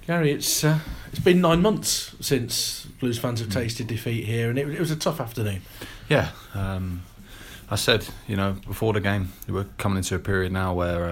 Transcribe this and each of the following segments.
Gary, it's been 9 months since Blues fans have tasted defeat here, and it was a tough afternoon. Yeah, I said, before the game, we're coming into a period now where,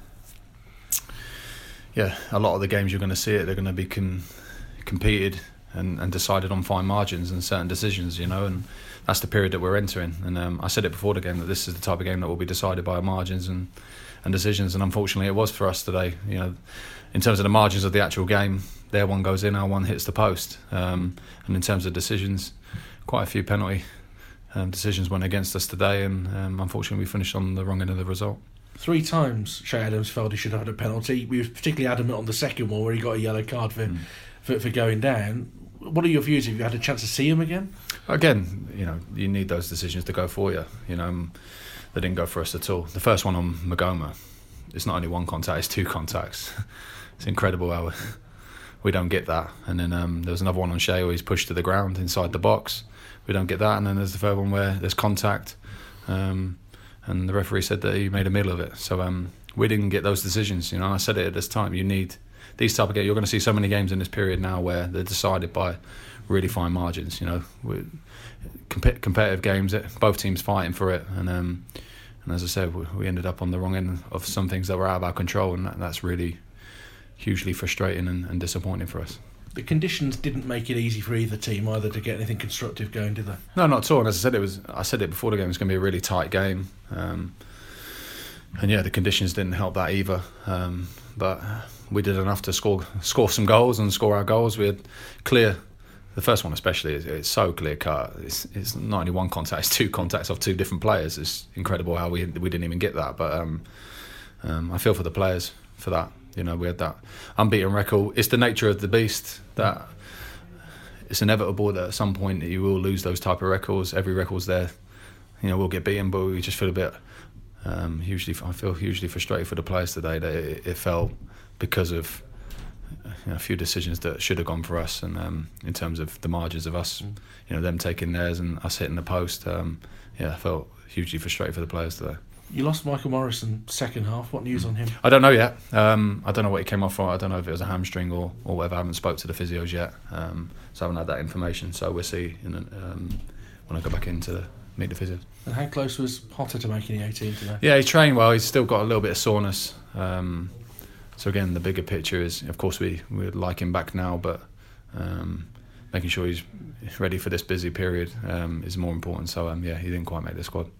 a lot of the games you're going to see they're going to be competed and decided on fine margins and certain decisions, and that's the period that we're entering. And I said it before the game that this is the type of game that will be decided by margins and decisions, and unfortunately it was for us today. In terms of the margins of the actual game, their one goes in, our one hits the post. And in terms of decisions, quite a few penalty decisions went against us today, and unfortunately we finished on the wrong end of the result. 3 times Shay Adams felt he should have had a penalty. We were particularly adamant on the second one where he got a yellow card for going down. What are your views? Have you had a chance to see him again? Again, you need those decisions to go for you. They didn't go for us at all. The first one on Magoma, it's not only one contact, it's 2 contacts. It's incredible how we don't get that. And then there was another one on Shay where he's pushed to the ground inside the box. We don't get that. And then there's the third one where there's contact, and the referee said that he made a meal of it. So we didn't get those decisions. I said it at this time. You need these type of games. You're going to see so many games in this period now where they're decided by really fine margins. Competitive games, both teams fighting for it, and as I said, we ended up on the wrong end of some things that were out of our control, and that's really hugely frustrating and disappointing for us. The conditions didn't make it easy for either team either to get anything constructive going, did they? No, not at all. And as I said it before the game, it was going to be a really tight game, and the conditions didn't help that either. But we did enough to score some goals and score our goals. We had clear. The first one especially, it's so clear cut. It's not only one contact, it's 2 contacts of 2 different players. It's incredible how we didn't even get that. But I feel for the players for that. We had that unbeaten record. It's the nature of the beast that it's inevitable that at some point you will lose those type of records. Every record's there. We'll get beaten, but we just feel a bit I feel hugely frustrated for the players today that it fell because of a few decisions that should have gone for us, and in terms of the margins of us, them taking theirs and us hitting the post. I felt hugely frustrated for the players today. You lost Michael Morrison second half. What news on him? I don't know yet. I don't know what he came off for. I don't know if it was a hamstring or whatever. I haven't spoke to the physios yet, so I haven't had that information. So we'll see when I go back in to meet the physios. And how close was Potter to making the 18 today? Yeah, he trained well. He's still got a little bit of soreness. So again, the bigger picture is, of course, we'd like him back now, but making sure he's ready for this busy period is more important. So he didn't quite make the squad.